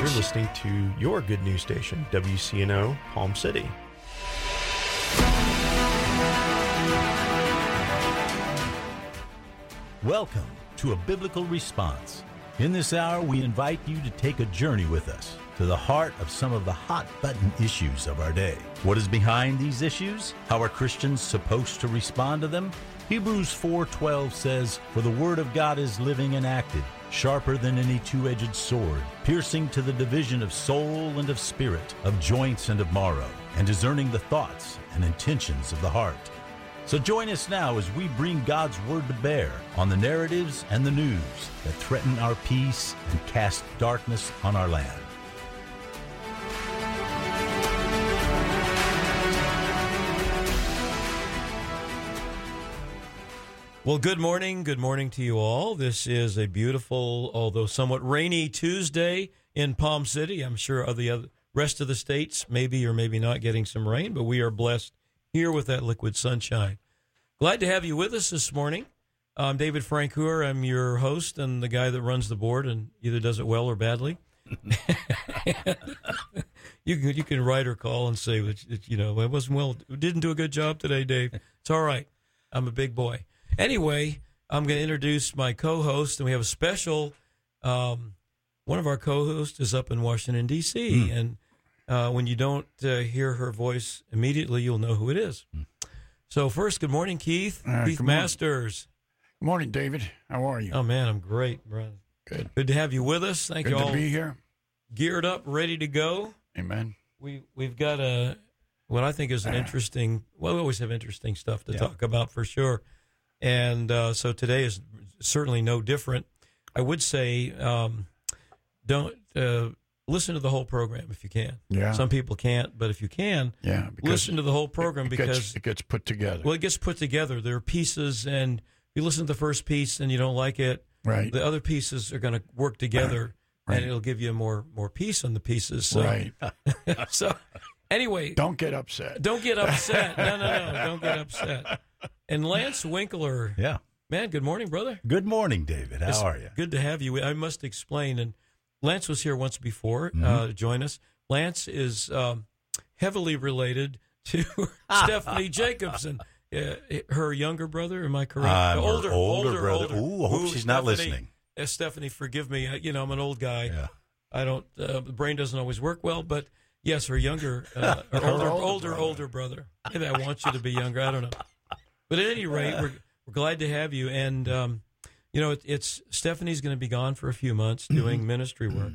You're listening to your good news station, WCNO Palm City. Welcome to A Biblical Response. In this hour, we invite you to take a journey with us to the heart of some of the hot-button issues of our day. What is behind these issues? How are Christians supposed to respond to them? Hebrews 4:12 says, "For the word of God is living and active, sharper than any two-edged sword, piercing to the division of soul and of spirit, of joints and of marrow, and discerning the thoughts and intentions of the heart." So join us now as we bring God's word to bear on the narratives and the news that threaten our peace and cast darkness on our land. Well, good morning. Good morning to you all. This is a beautiful, although somewhat rainy Tuesday in Palm City. I'm sure the rest of the states maybe or maybe not getting some rain, but we are blessed here with that liquid sunshine. Glad to have you with us this morning. I'm David Francoeur. I'm your host and the guy that runs the board and either does it well or badly. You can write or call and say, I wasn't well, didn't do a good job today, Dave. It's all right. I'm a big boy. Anyway, I'm going to introduce my co-host, and we have a special, one of our co-hosts is up in Washington, D.C., and when you don't hear her voice immediately, you'll know who it is. So first, good morning, Keith. Keith Masters. Good morning, David. How are you? Oh, man, I'm great, brother. Good to have you with us. Thank you all. Good to be here. Geared up, ready to go. Amen. We've got what I think is an interesting, well, we always have interesting stuff to talk about for sure. And so today is certainly no different. I would say don't listen to the whole program if you can. Yeah. Some people can't, but if you can, listen to the whole program because it gets put together. Well, it gets put together. There are pieces, and if you listen to the first piece and you don't like it, right, the other pieces are going to work together, right, and it'll give you more peace on the pieces. So, right. So anyway. Don't get upset. Don't get upset. No. Don't get upset. And Lance Winkler. Yeah. Man, good morning, brother. Good morning, David. How are you? Good to have you. I must explain, and Lance was here once before to join us. Lance is heavily related to Stephanie Jacobson, her younger brother. Am I correct? Older brother. Ooh, I hope she's not listening. Stephanie, forgive me. I'm an old guy. Yeah. I don't. The brain doesn't always work well, but yes, her younger, older brother. Maybe I want you to be younger. I don't know. But at any rate, we're glad to have you. And, it's Stephanie's going to be gone for a few months doing ministry work,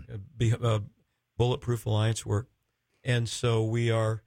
Bulletproof Alliance work. And so we are,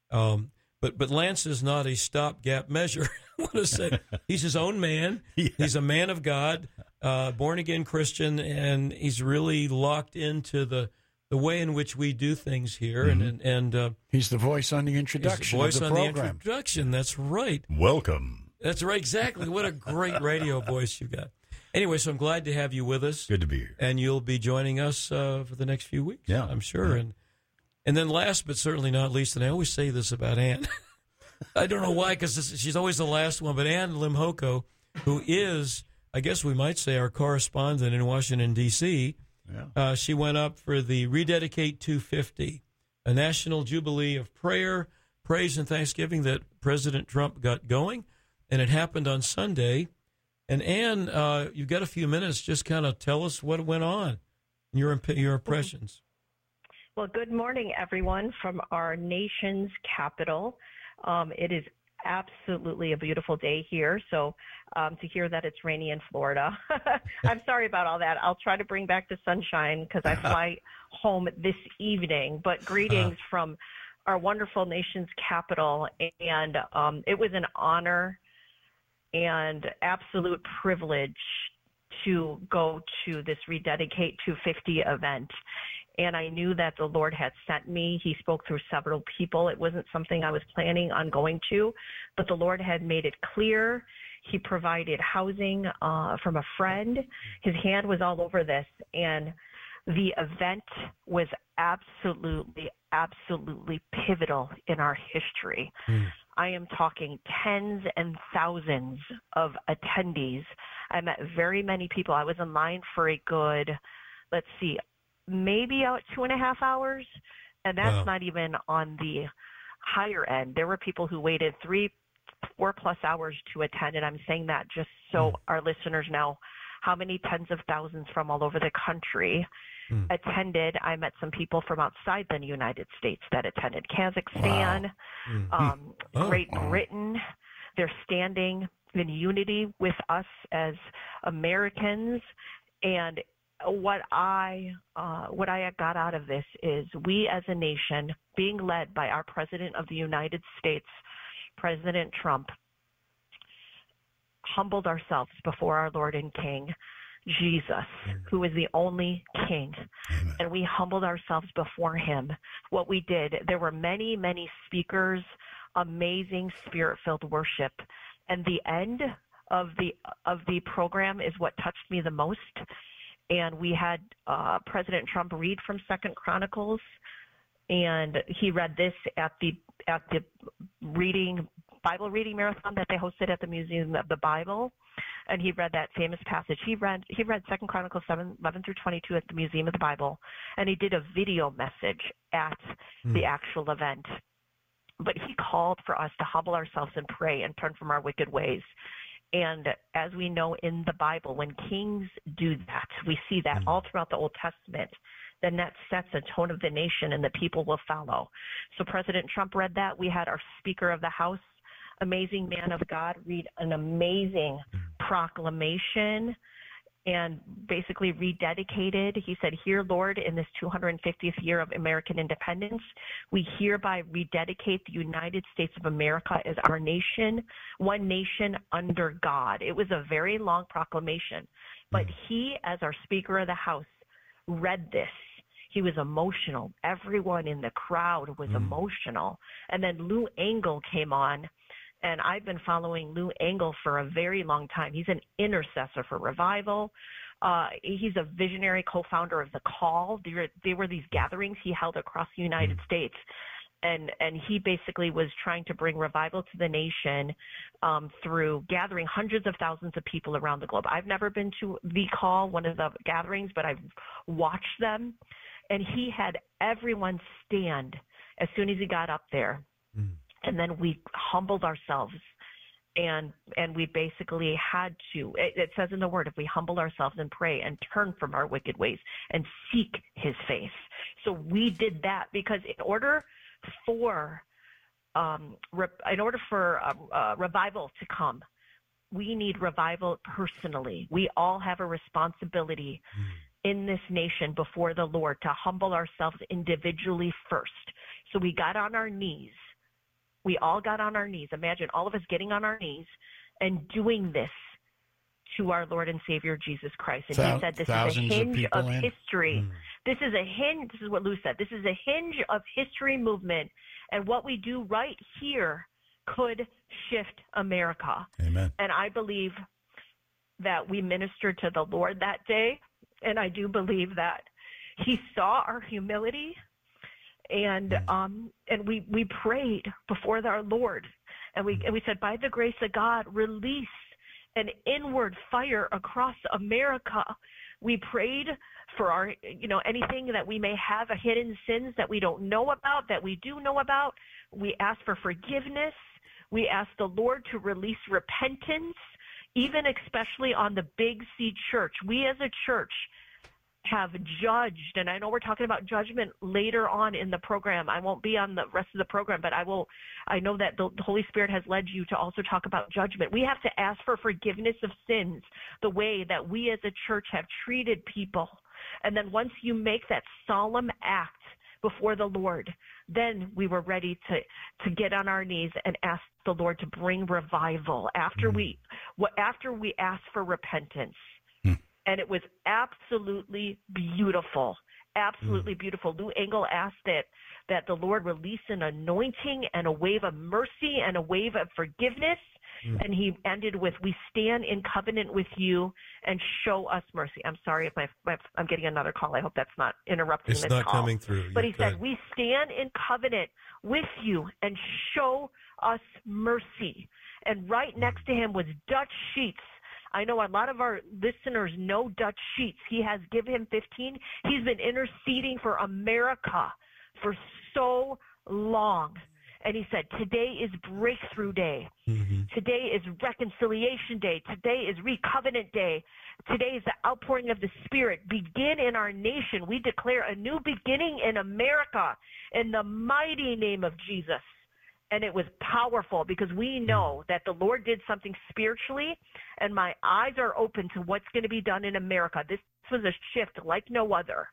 but Lance is not a stopgap measure. I want to say he's his own man. Yeah. He's a man of God, born-again Christian, and he's really locked into the way in which we do things here, and he's the voice on the introduction. He's the voice of the on program. the introduction. That's right. Welcome. That's right. Exactly. What a great radio voice you got. Anyway, so I'm glad to have you with us. Good to be here. And you'll be joining us for the next few weeks. Yeah, I'm sure. Yeah. And then last but certainly not least, and I always say this about Ann. I don't know why, because she's always the last one. But Ann Limhoko, who is, I guess we might say, our correspondent in Washington, D.C., she went up for the Rededicate 250, a national jubilee of prayer, praise, and thanksgiving that President Trump got going, and it happened on Sunday. And Ann, you've got a few minutes. Just kind of tell us what went on, your impressions. Well, good morning, everyone, from our nation's capital. It is absolutely a beautiful day here. So to hear that it's rainy in Florida, I'm sorry about all that. I'll try to bring back the sunshine because I fly home this evening. But greetings from our wonderful nation's capital. And it was an honor and absolute privilege to go to this Rededicate 250 event. And I knew that the Lord had sent me. He spoke through several people. It wasn't something I was planning on going to, but the Lord had made it clear. He provided housing from a friend. His hand was all over this. And the event was absolutely pivotal in our history. I am talking tens and thousands of attendees. I met very many people. I was in line for a good, maybe out 2.5 hours. And that's not even on the higher end. There were people who waited 4+ hours to attend. And I'm saying that just so our listeners know how many tens of thousands from all over the country attended. I met some people from outside the United States that attended. Kazakhstan, Great Britain. They're standing in unity with us as Americans. And what I got out of this is we as a nation, being led by our President of the United States, President Trump, humbled ourselves before our Lord and King, Jesus, who is the only King. Amen. And we humbled ourselves before him. What we did, there were many, many speakers, amazing spirit-filled worship. And the end of the program is what touched me the most. And we had President Trump read from 2 Chronicles, and he read this at the Bible reading marathon that they hosted at the Museum of the Bible, and he read that famous passage. He read 2 Chronicles 7:11-22 at the Museum of the Bible, and he did a video message at the actual event. But he called for us to humble ourselves and pray and turn from our wicked ways. And as we know in the Bible, when kings do that, we see that all throughout the Old Testament, then that sets a tone of the nation and the people will follow. So President Trump read that. We had our Speaker of the House, amazing man of God, read an amazing proclamation and basically rededicated. He said, "Here, Lord, in this 250th year of American independence, we hereby rededicate the United States of America as our nation, one nation under God." It was a very long proclamation, but he, as our Speaker of the House, read this. He was emotional. Everyone in the crowd was emotional. And then Lou Engle came on. And I've been following Lou Engle for a very long time. He's an intercessor for revival. He's a visionary co-founder of The Call. They were these gatherings he held across the United States. And he basically was trying to bring revival to the nation through gathering hundreds of thousands of people around the globe. I've never been to The Call, one of the gatherings, but I've watched them. And he had everyone stand as soon as he got up there. And then we humbled ourselves, and we basically had to. It says in the Word, if we humble ourselves and pray and turn from our wicked ways and seek His face. So we did that because in order for revival to come, we need revival personally. We all have a responsibility in this nation before the Lord to humble ourselves individually first. So we got on our knees. We all got on our knees. Imagine all of us getting on our knees and doing this to our Lord and Savior, Jesus Christ. And he said this is a hinge of history. This is a hinge. This is what Lou said. This is a hinge of history movement. And what we do right here could shift America. Amen. And I believe that we ministered to the Lord that day. And I do believe that he saw our humility. And we prayed before our Lord, and we said, by the grace of God, release an inward fire across America. We prayed for our, anything that we may have, hidden sins that we don't know about, that we do know about. We asked for forgiveness. We asked the Lord to release repentance, even especially on the Big C Church. We as a church have judged, and I know we're talking about judgment later on in the program. I won't be on the rest of the program, but I know that the Holy Spirit has led you to also talk about judgment. We have to ask for forgiveness of sins, the way that we as a church have treated people. And then once you make that solemn act before the Lord, then we were ready to get on our knees and ask the Lord to bring revival after we asked for repentance. And it was absolutely beautiful, absolutely beautiful. Lou Engle asked that the Lord release an anointing and a wave of mercy and a wave of forgiveness. And he ended with, "We stand in covenant with you and show us mercy." I'm sorry if I'm getting another call. I hope that's not interrupting this call. It's not coming through. But he said, "We stand in covenant with you and show us mercy." And right next to him was Dutch sheets I know a lot of our listeners know Dutch Sheets. He has Give Him 15. He's been interceding for America for so long. And he said, today is breakthrough day. Mm-hmm. Today is reconciliation day. Today is recovenant day. Today is the outpouring of the Spirit. Begin in our nation. We declare a new beginning in America in the mighty name of Jesus. And it was powerful because we know that the Lord did something spiritually, and my eyes are open to what's going to be done in America. This was a shift like no other.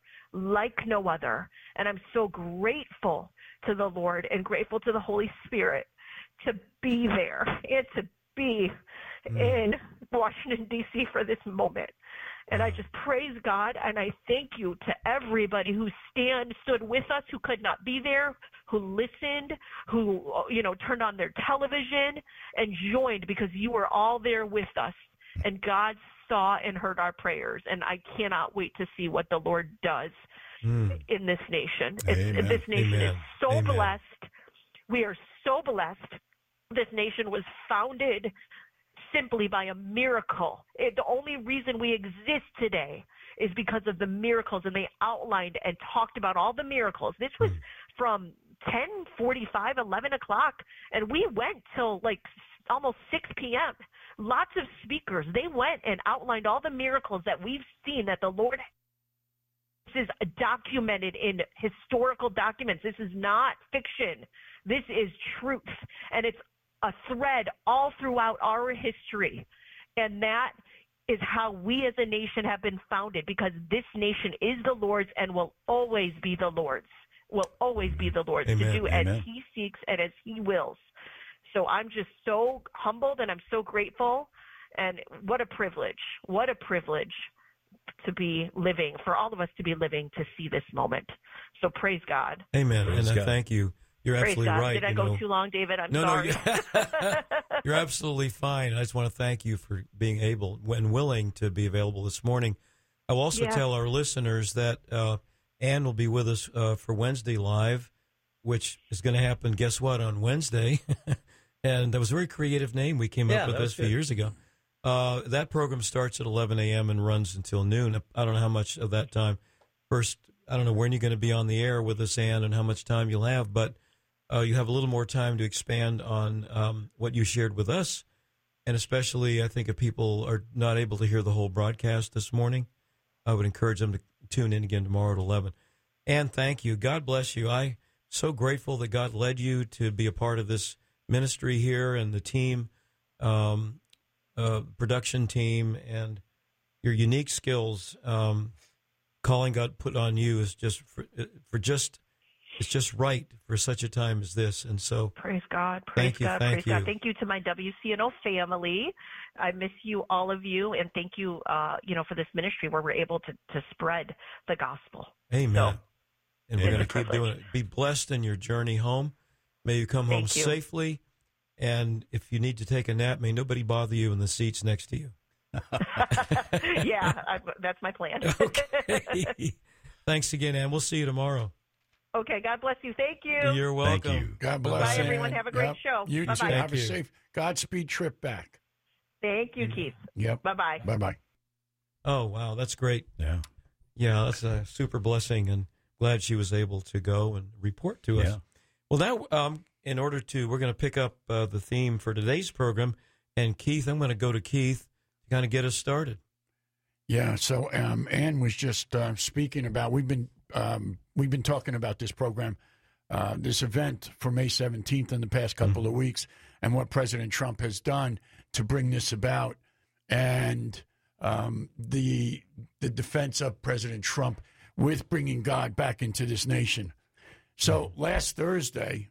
And I'm so grateful to the Lord and grateful to the Holy Spirit to be there and to be in Washington, D.C. for this moment. And I just praise God, and I thank you to everybody who stood with us, who could not be there, who listened, who, turned on their television and joined, because you were all there with us. And God saw and heard our prayers, and I cannot wait to see what the Lord does in this nation. This nation is so blessed. We are so blessed. This nation was founded simply by a miracle. The only reason we exist today is because of the miracles, and they outlined and talked about all the miracles. This was from 10:45, 11 o'clock, and we went till like almost 6 p.m. Lots of speakers. They went and outlined all the miracles that we've seen that the Lord. This is documented in historical documents. This is not fiction. This is truth, and it's a thread all throughout our history, and that is how we as a nation have been founded, because this nation is the Lord's and will always be the Lord's. To do as He seeks and as He wills. So I'm just so humbled, and I'm so grateful, and what a privilege to be living, for all of us to be living to see this moment. So praise God. Amen. And I thank you. You're absolutely right. Did I go too long, David? I'm sorry. You're absolutely fine. I just want to thank you for being able and willing to be available this morning. I will also tell our listeners that Ann will be with us for Wednesday Live, which is going to happen, guess what, on Wednesday. And that was a very creative name we came up with this a few years ago. That program starts at 11 a.m. and runs until noon. I don't know how much of that time. First, I don't know when you're going to be on the air with us, Ann, and how much time you'll have, but you have a little more time to expand on what you shared with us, and especially I think if people are not able to hear the whole broadcast this morning, I would encourage them to tune in again tomorrow at 11. Ann, thank you. God bless you. I'm so grateful that God led you to be a part of this ministry here and the team, production team, and your unique skills. Calling God put on you is just it's just right for such a time as this. And so praise God. Thank you. Thank you to my WCNO family. I miss you, all of you, and thank you, for this ministry where we're able to spread the gospel. Amen. So, and we're going to keep doing it. Be blessed in your journey home. May you come home safely. And if you need to take a nap, may nobody bother you in the seats next to you. That's my plan. Okay. Thanks again, Ann. We'll see you tomorrow. Okay, God bless you. Thank you. You're welcome. Thank you. God bless. Bye, everyone. Have a great show. You Bye-bye. too. Have a safe Godspeed trip back. Thank you, Keith. Yep. Bye-bye. Bye-bye. Oh, wow. That's great. Yeah. Yeah, that's a super blessing, and glad she was able to go and report to us. Yeah. Well, now, we're going to pick up the theme for today's program, and Keith, I'm going to go to Keith to kind of get us started. Yeah, so Ann was just speaking about, we've been talking about this program, this event for May 17th in the past couple of weeks, and what President Trump has done to bring this about, and the defense of President Trump with bringing God back into this nation. So last Thursday,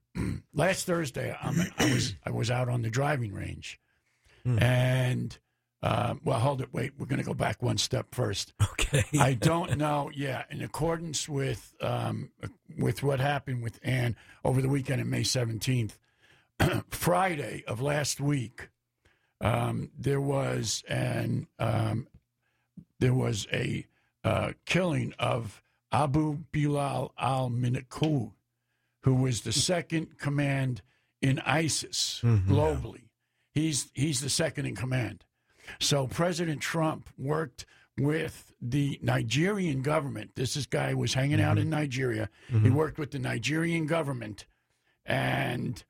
I was out on the driving range, and hold it, wait, we're going to go back one step first. Okay. I don't know. Yeah, in accordance with what happened with Ann over the weekend on May 17th, Friday of last week, there was a killing of Abu Bilal al-Minqui, who was the second command in ISIS globally. He's the second in command. So President Trump worked with the Nigerian government. This guy was hanging out in Nigeria. He worked with the Nigerian government, and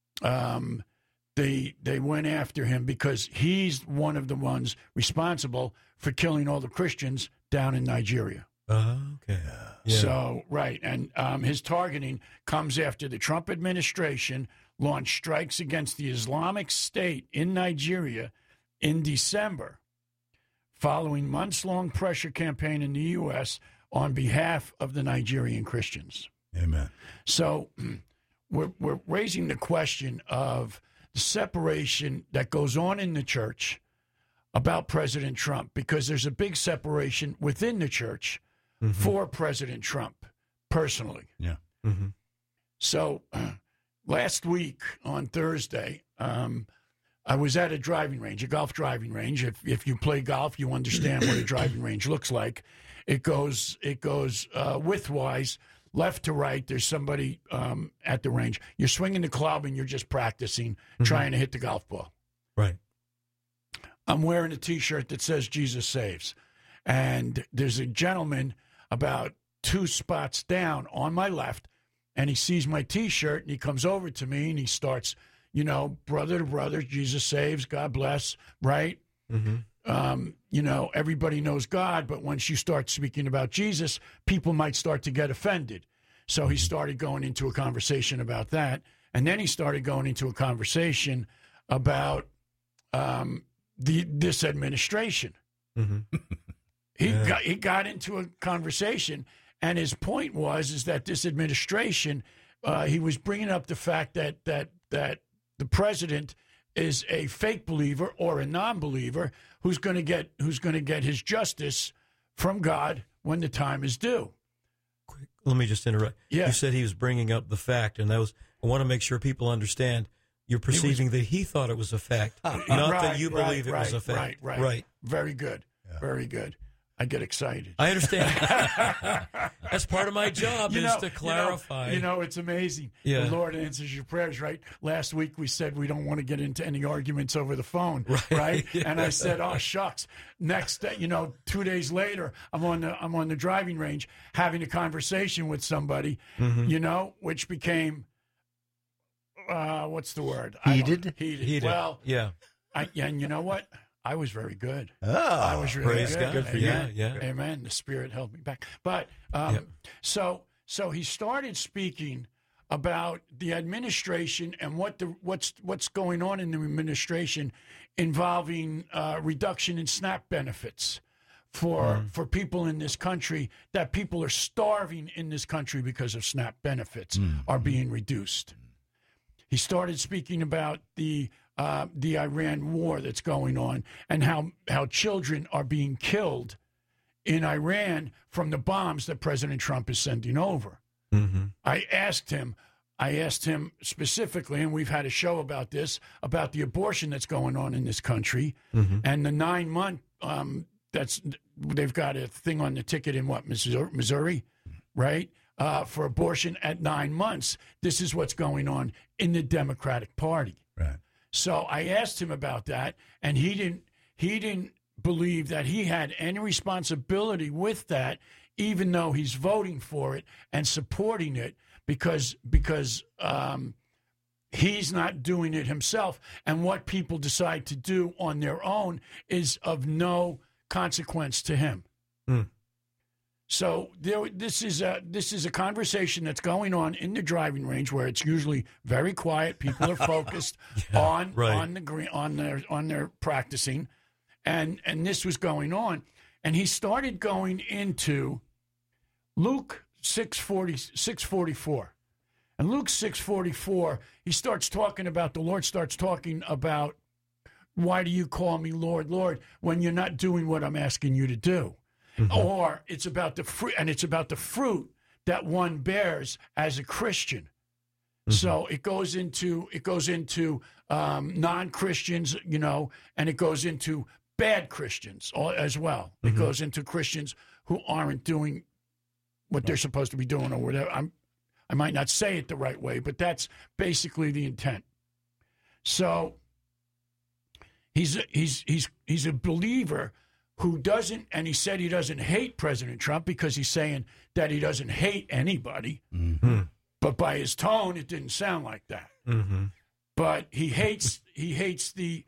they went after him because he's one of the ones responsible for killing all the Christians down in Nigeria. Okay. Yeah. So, right. And his targeting comes after the Trump administration launched strikes against the Islamic State in Nigeria in December, following months-long pressure campaign in the U.S. on behalf of the Nigerian Christians. Amen. So we're raising the question of the separation that goes on in the church about President Trump, because there's a big separation within the church for President Trump personally. Yeah. So last week on Thursday, I was at a driving range, a golf driving range. If you play golf, you understand what a driving range looks like. It goes widthwise, left to right. There's somebody at the range. You're swinging the club and you're just practicing, trying to hit the golf ball. Right. I'm wearing a T-shirt that says Jesus Saves. And there's a gentleman about 2 spots down on my left, and he sees my T-shirt, and he comes over to me, and he starts, brother to brother, Jesus saves, God bless, right? Everybody knows God, but once you start speaking about Jesus, people might start to get offended. So he started going into a conversation about that, and then he started going into a conversation about this administration. He got into a conversation, and his point is that this administration, he was bringing up the fact that the president is a fake believer or a non-believer who's going to get his justice from God when the time is due. Let me just interrupt. Yeah. You said he was bringing up the fact, and I want to make sure people understand. You're perceiving that he thought it was a fact, not that you believe it was a fact. Right. Very good. Yeah. Very good. I get excited. I understand. That's part of my job to clarify. It's amazing. Yeah. The Lord answers your prayers, right? Last week we said we don't want to get into any arguments over the phone, right? Yeah. And I said, oh, shucks. Next day, 2 days later, I'm on the driving range having a conversation with somebody, which became, what's the word? Heated. Heated. Well, yeah. And you know what? I was very good. Oh, I was really praise good. God for Amen. you. Yeah. Amen. The Spirit held me back. But so he started speaking about the administration and what's going on in the administration involving reduction in SNAP benefits for people in this country, that people are starving in this country because of SNAP benefits are being reduced. He started speaking about the Iran war that's going on and how children are being killed in Iran from the bombs that President Trump is sending over. I asked him specifically, and we've had a show about this, about the abortion that's going on in this country and the 9-month they've got a thing on the ticket in Missouri, right? For abortion at 9 months. This is what's going on in the Democratic Party. Right. So I asked him about that, and he didn't believe that he had any responsibility with that, even though he's voting for it and supporting it because he's not doing it himself. And what people decide to do on their own is of no consequence to him. So this is a conversation that's going on in the driving range where it's usually very quiet. People are focused on their practicing, and this was going on, and he started going into Luke 6:44, and Luke 6:44 he starts talking about, the Lord starts talking about, why do you call me Lord, Lord, when you're not doing what I'm asking you to do? Or it's about the fruit, and it's about the fruit that one bears as a Christian. So it goes into non-Christians, and it goes into bad Christians as well. It goes into Christians who aren't doing what they're supposed to be doing, or whatever. I might not say it the right way, but that's basically the intent. So He's a believer who doesn't, and he said he doesn't hate President Trump because he's saying that he doesn't hate anybody. Mm-hmm. But by his tone, it didn't sound like that. Mm-hmm. But he hates the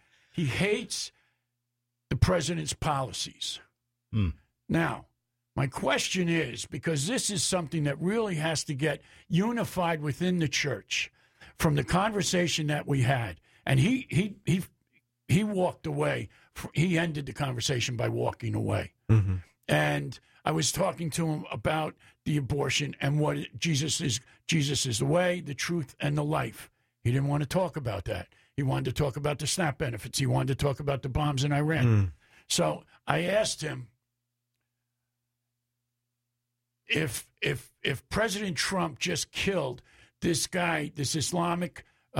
president's policies. Mm. Now, my question is, because this is something that really has to get unified within the church, from the conversation that we had, and he walked away. He ended the conversation by walking away. Mm-hmm. And I was talking to him about the abortion and what Jesus is the way, the truth, and the life. He didn't want to talk about that. He wanted to talk about the SNAP benefits. He wanted to talk about the bombs in Iran. Mm. So I asked him, if President Trump just killed this guy, this Islamic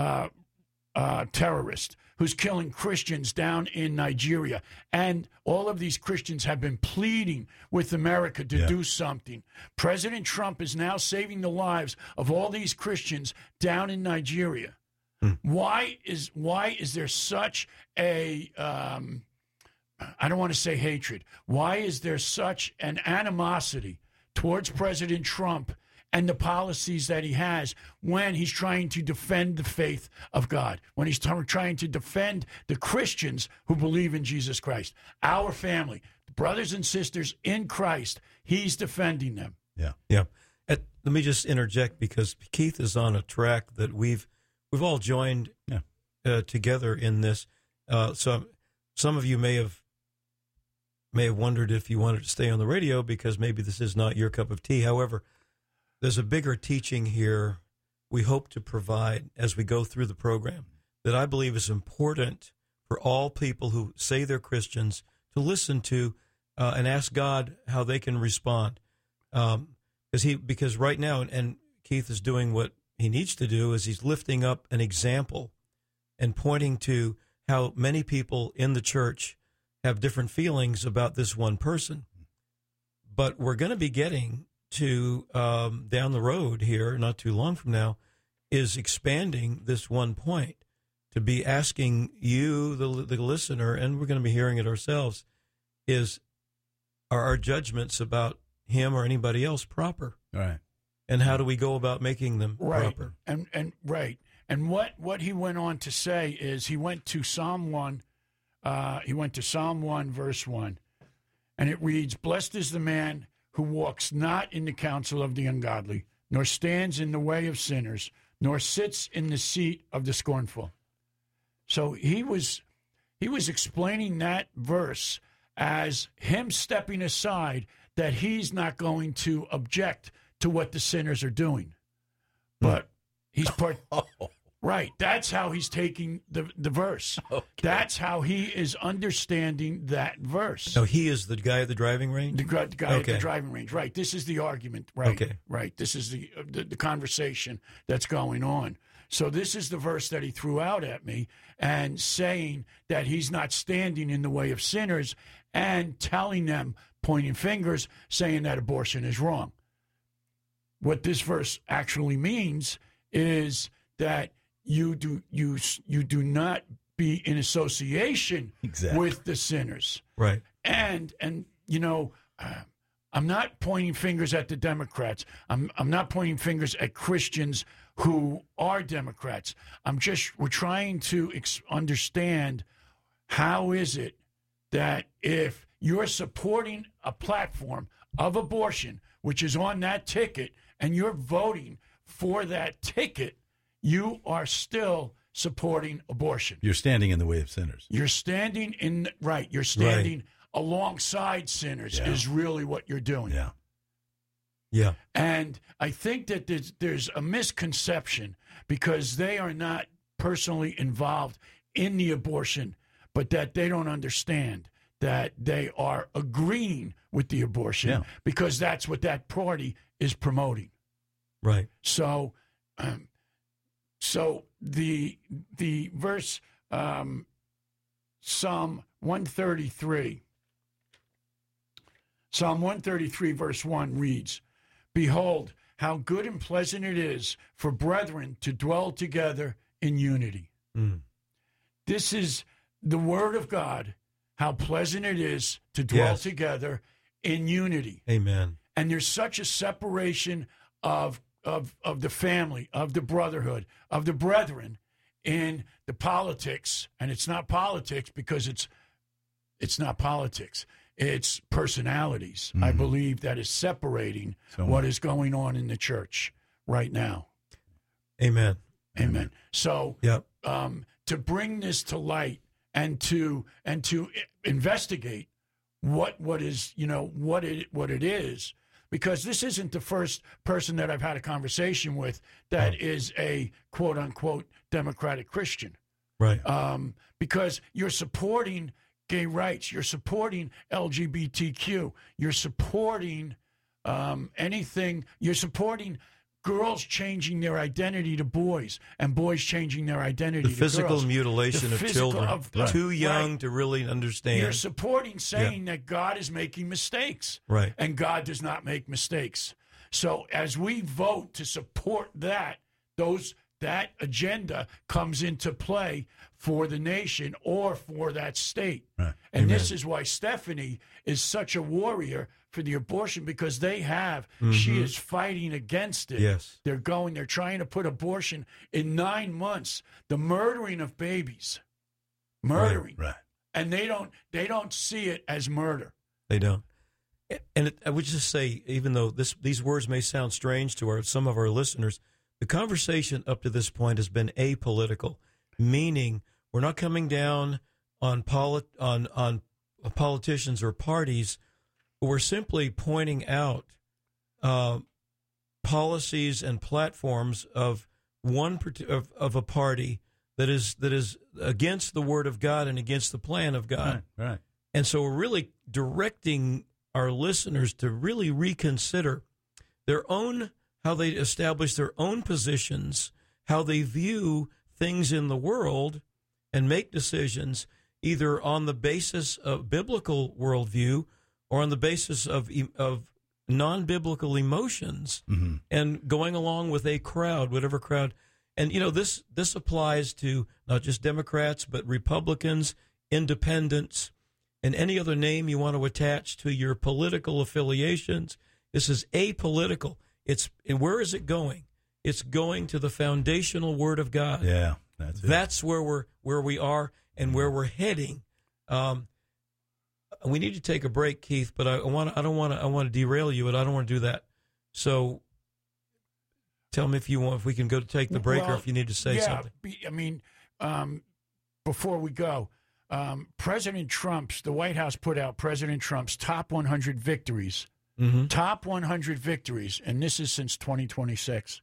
terrorist who's killing Christians down in Nigeria, and all of these Christians have been pleading with America to do something. President Trump is now saving the lives of all these Christians down in Nigeria. Why is there such a I don't want to say hatred. Why is there such an animosity towards President Trump and the policies that he has when he's trying to defend the faith of God, when he's trying to defend the Christians who believe in Jesus Christ, our family, brothers and sisters in Christ? He's defending them. Yeah. Let me just interject, because Keith is on a track that we've all joined together in this. So some of you may have wondered if you wanted to stay on the radio because maybe this is not your cup of tea. However, there's a bigger teaching here we hope to provide as we go through the program that I believe is important for all people who say they're Christians to listen to and ask God how they can respond. Because right now, and Keith is doing what he needs to do, is he's lifting up an example and pointing to how many people in the church have different feelings about this one person. But we're going to be getting to down the road here, not too long from now, is expanding this one point to be asking you, the listener, and we're going to be hearing it ourselves, are our judgments about him or anybody else proper? Right. And how do we go about making them proper? And right. And what he went on to say is he went to Psalm 1. He went to Psalm 1, verse 1. And it reads, "Blessed is the man who walks not in the counsel of the ungodly, nor stands in the way of sinners, nor sits in the seat of the scornful." So he was explaining that verse as him stepping aside, that he's not going to object to what the sinners are doing. But he's right. That's how he's taking the verse. Okay. That's how he is understanding that verse. So he is the guy at the driving range? The guy at the driving range. Right. This is the argument. Right. Okay. Right. This is the conversation that's going on. So this is the verse that he threw out at me, and saying that he's not standing in the way of sinners and telling them, pointing fingers, saying that abortion is wrong. What this verse actually means is that you do not be in association with the sinners. Right. And you know, I'm not pointing fingers at the Democrats. I'm not pointing fingers at Christians who are Democrats. We're trying to understand, how is it that if you're supporting a platform of abortion, which is on that ticket, and you're voting for that ticket, you are still supporting abortion. You're standing in the way of sinners. You're standing You're standing alongside sinners is really what you're doing. Yeah. Yeah. And I think that there's a misconception, because they are not personally involved in the abortion, but that they don't understand that they are agreeing with the abortion because that's what that party is promoting. Right. So, the verse, Psalm 133, verse 1 reads, "Behold, how good and pleasant it is for brethren to dwell together in unity." Mm. This is the Word of God, how pleasant it is to dwell Yes. together in unity. Amen. And there's such a separation of the family, of the brotherhood, of the brethren in the politics. And it's not politics because it's not politics. It's personalities. I believe that is separating what is going on in the church right now. Amen. Amen. So Yep. to bring this to light and to investigate what is, what it is, because this isn't the first person that I've had a conversation with that is a quote unquote Democratic Christian. Right. Because you're supporting gay rights, you're supporting LGBTQ, you're supporting anything, you're supporting girls changing their identity to boys and boys changing their identity The to physical girls. mutilation The of physical children. Too young right. to really understand. You're supporting saying that God is making mistakes. Right. And God does not make mistakes. So as we vote to support that agenda comes into play for the nation or for that state. Right. And this is why Stephanie is such a warrior for the abortion, because she is fighting against it. Yes. They're trying to put abortion in 9 months, the murdering of babies. Murdering. Right. And they don't see it as murder. They don't. And I would just say, even though these words may sound strange to some of our listeners, the conversation up to this point has been apolitical, meaning we're not coming down on politicians or parties, but we're simply pointing out policies and platforms of a party that is against the Word of God and against the plan of God. Right. And so we're really directing our listeners to really reconsider how they establish their own positions, how they view things in the world, and make decisions either on the basis of biblical worldview or on the basis of non-biblical emotions, and going along with a crowd, whatever crowd. And, this applies to not just Democrats, but Republicans, independents, and any other name you want to attach to your political affiliations. This is apolitical. And where is it going? It's going to the foundational Word of God. Yeah, that's it. That's where we are and where we're heading. We need to take a break, Keith, but I want to derail you, and I don't want to do that. So tell me if we can go to take the break, or if you need to say something. I mean, before we go, the White House put out President Trump's top 100 victories. Top 100 victories, and this is since 2026,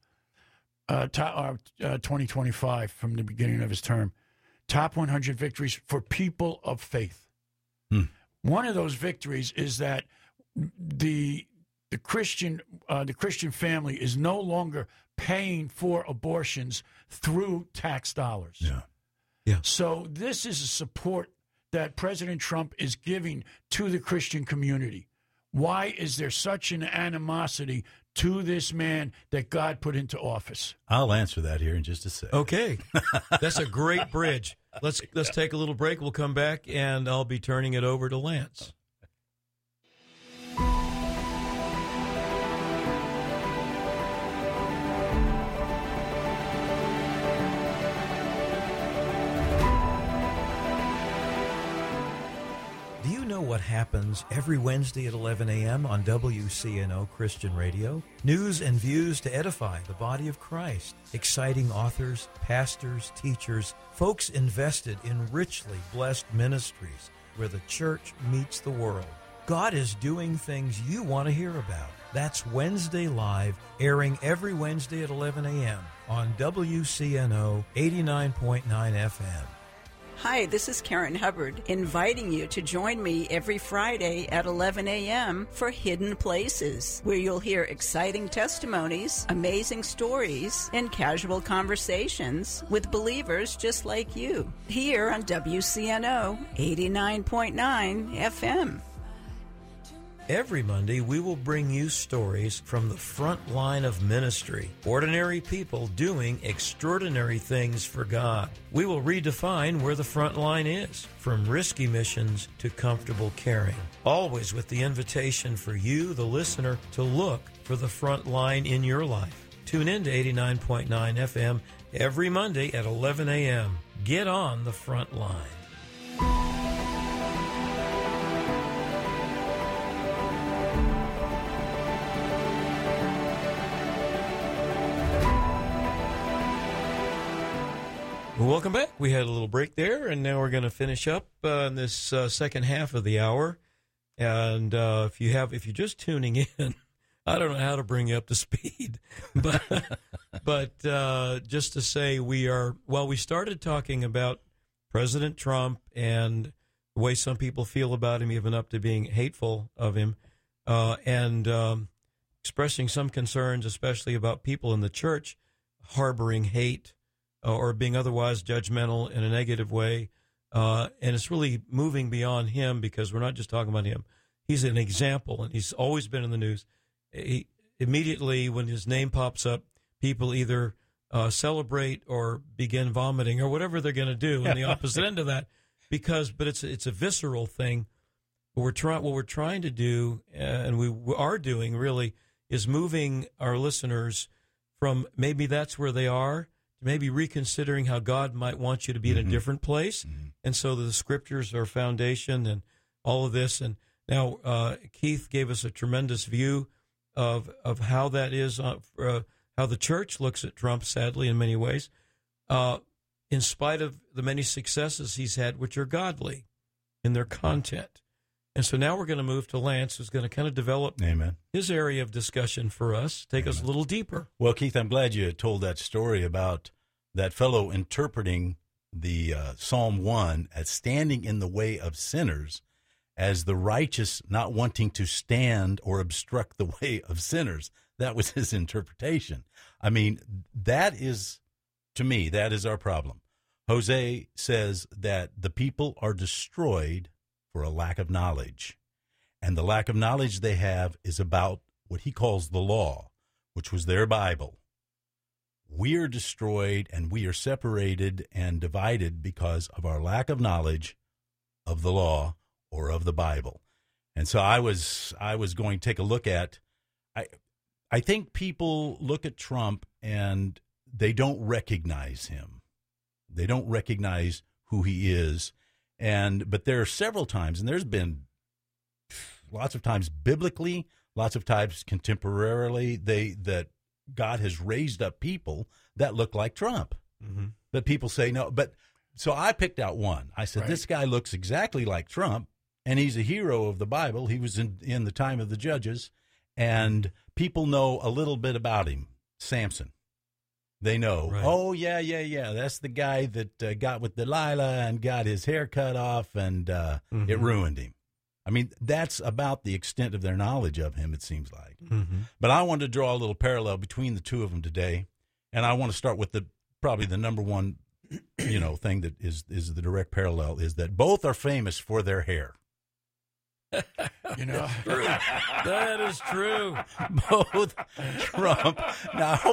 2025 from the beginning of his term. Top 100 victories for people of faith. One of those victories is that the Christian family is no longer paying for abortions through tax dollars. Yeah. So this is a support that President Trump is giving to the Christian community. Why is there such an animosity to this man that God put into office? I'll answer that here in just a second. Okay. That's a great bridge. Let's take a little break. We'll come back, and I'll be turning it over to Lance. Do you know what happens every Wednesday at 11 a.m. on WCNO Christian Radio? News and views to edify the body of Christ. Exciting authors, pastors, teachers, folks invested in richly blessed ministries where the church meets the world. God is doing things you want to hear about. That's Wednesday Live, airing every Wednesday at 11 a.m. on WCNO 89.9 FM. Hi, this is Karen Hubbard, inviting you to join me every Friday at 11 a.m. for Hidden Places, where you'll hear exciting testimonies, amazing stories, and casual conversations with believers just like you, here on WCNO 89.9 FM. Every Monday, we will bring you stories from the front line of ministry, ordinary people doing extraordinary things for God. We will redefine where the front line is, from risky missions to comfortable caring, always with the invitation for you, the listener, to look for the front line in your life. Tune in to 89.9 FM every Monday at 11 a.m. Get on the front line. Well, welcome back. We had a little break there, and now we're going to finish up in this second half of the hour. And if you're just tuning in, I don't know how to bring you up to speed, but just to say we started talking about President Trump and the way some people feel about him, even up to being hateful of him, and expressing some concerns, especially about people in the church harboring hate or being otherwise judgmental in a negative way. And it's really moving beyond him, because we're not just talking about him. He's an example, and he's always been in the news. Immediately when his name pops up, people either celebrate or begin vomiting or whatever they're going to do in the opposite end of that. But it's a visceral thing. What we're trying to do, and we are doing really, is moving our listeners from maybe that's where they are, maybe reconsidering how God might want you to be in a different place. Mm-hmm. And so the scriptures are foundation and all of this. And now Keith gave us a tremendous view of how that is, how the church looks at Trump, sadly, in many ways, in spite of the many successes he's had, which are godly in their content. And so now we're going to move to Lance, who's going to kind of develop his area of discussion for us, take us a little deeper. Well, Keith, I'm glad you told that story about that fellow interpreting the Psalm 1 as standing in the way of sinners, as the righteous not wanting to stand or obstruct the way of sinners. That was his interpretation. I mean, that is, to me, that is our problem. Jose says that the people are destroyed for a lack of knowledge. And the lack of knowledge they have is about what he calls the law, which was their Bible. We are destroyed and we are separated and divided because of our lack of knowledge of the law or of the Bible. And so I was going to take a look at, I think people look at Trump and they don't recognize him. They don't recognize who he is. But there are several times, and there's been lots of times biblically, lots of times contemporarily, that God has raised up people that look like Trump. Mm-hmm. That people say no. But so I picked out one. I said, This guy looks exactly like Trump, and he's a hero of the Bible. He was in the time of the judges, and people know a little bit about him. Samson. They know, yeah. That's the guy that got with Delilah and got his hair cut off, and it ruined him. I mean, that's about the extent of their knowledge of him, it seems like. Mm-hmm. But I wanted to draw a little parallel between the two of them today, and I want to start with probably the number one, thing that is the direct parallel is that both are famous for their hair. That is true. Both Trump. Now I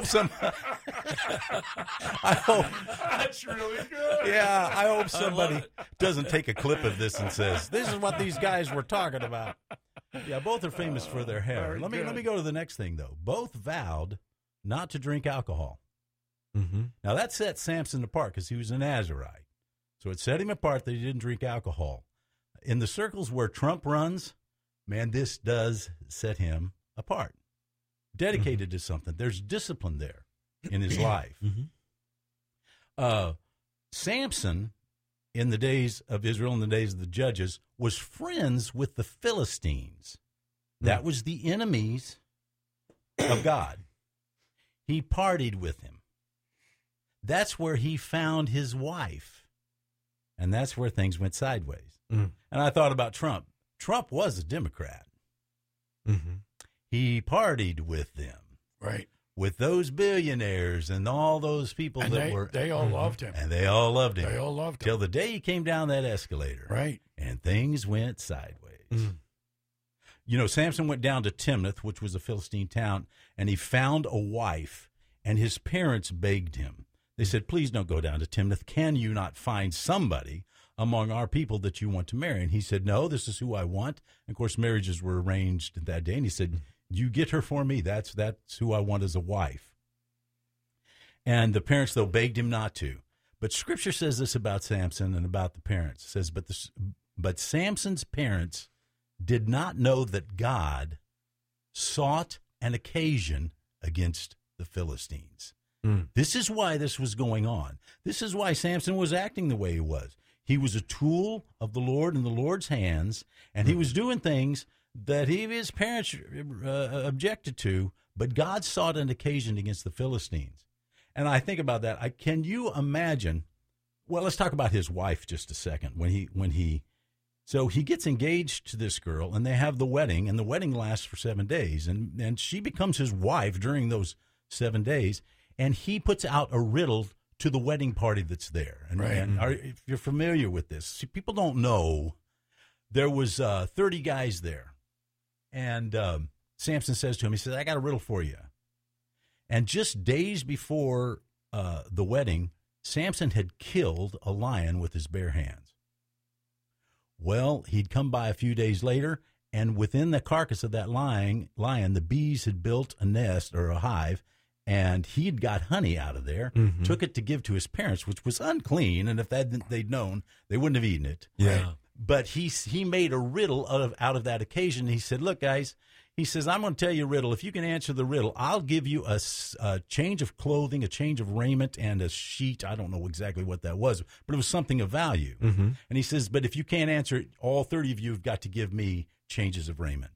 hope That's really good. Yeah, I hope somebody doesn't take a clip of this and says, "This is what these guys were talking about." Yeah, both are famous for their hair. Let me go to the next thing though. Both vowed not to drink alcohol. Mm-hmm. Now that set Samson apart because he was a Nazirite, so it set him apart that he didn't drink alcohol. In the circles where Trump runs, man, this does set him apart. Dedicated to something. There's discipline there in his life. Samson, in the days of Israel, in the days of the judges, was friends with the Philistines. That was the enemies of God. He partied with him. That's where he found his wife. And that's where things went sideways. And I thought about Trump. Trump was a Democrat. Mm-hmm. He partied with them. Right. With those billionaires and all those people and they all loved him. And they all loved him. They all loved him. Till the day he came down that escalator. Right. And things went sideways. Samson went down to Timnath, which was a Philistine town, and he found a wife, and his parents begged him. They said, please don't go down to Timnath. Can you not find somebody among our people that you want to marry? And he said, no, this is who I want. And of course, marriages were arranged that day. And he said, you get her for me. That's who I want as a wife. And the parents, though, begged him not to. But Scripture says this about Samson and about the parents. It says, but Samson's parents did not know that God sought an occasion against the Philistines. This is why this was going on. This is why Samson was acting the way he was. He was a tool of the Lord in the Lord's hands, and he was doing things that his parents objected to, but God sought an occasion against the Philistines. And I think about that. Can you imagine? Well, let's talk about his wife just a second. So he gets engaged to this girl, and they have the wedding, and the wedding lasts for 7 days, and she becomes his wife during those 7 days, and he puts out a riddle to the wedding party that's there. And, if you're familiar with this, see, people don't know, there was 30 guys there, and Samson says to him, he says, I got a riddle for you. And just days before the wedding, Samson had killed a lion with his bare hands. Well, he'd come by a few days later, and within the carcass of that lion, the bees had built a nest or a hive, and he'd got honey out of there, took it to give to his parents, which was unclean, and if they'd known, they wouldn't have eaten it. Yeah. Right? But he made a riddle out of that occasion. He said, look, guys, he says, I'm going to tell you a riddle. If you can answer the riddle, I'll give you a change of clothing, a change of raiment, and a sheet. I don't know exactly what that was, but it was something of value. And he says, but if you can't answer it, all 30 of you have got to give me changes of raiment.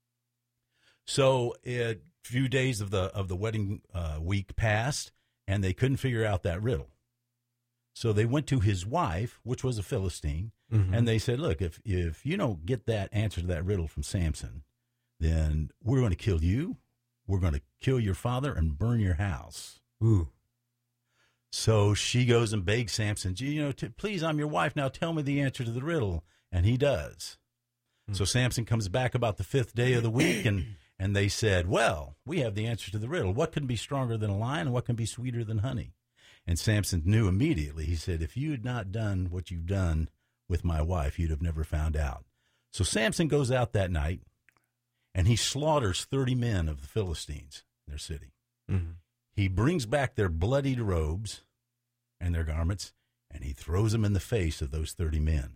So a few days of the wedding week passed, and they couldn't figure out that riddle. So they went to his wife, which was a Philistine, and they said, look, if you don't get that answer to that riddle from Samson, then we're going to kill you, we're going to kill your father, and burn your house. Ooh. So she goes and begs Samson, please, I'm your wife, now tell me the answer to the riddle. And he does. So Samson comes back about the 5th day of the week, and they said, well, we have the answer to the riddle. What can be stronger than a lion, and what can be sweeter than honey? And Samson knew immediately. He said, if you had not done what you've done with my wife, you'd have never found out. So Samson goes out that night, and he slaughters 30 men of the Philistines in their city. He brings back their bloodied robes and their garments, and he throws them in the face of those 30 men.